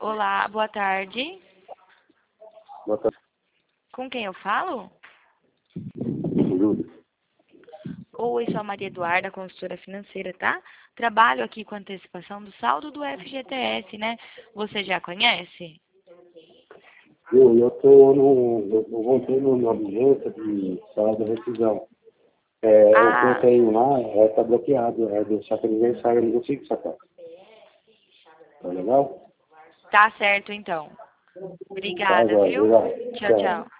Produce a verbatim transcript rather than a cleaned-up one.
Olá, boa tarde. Boa tarde, Com quem eu falo? Júlio. Oi, sou a Maria Eduarda, consultora financeira, tá? Trabalho aqui com antecipação do saldo do F G T S, né? Você já conhece? Eu, eu tô no. Eu, eu voltei no, na urgência de sala de rescisão. É, o que eu Ah, tenho lá é, tá bloqueado, é do saque aniversário, eu não consigo sacar. Tá legal? tá certo então. Tá, Obrigada, agora, viu? obrigado. Tchau, Tchau. tchau.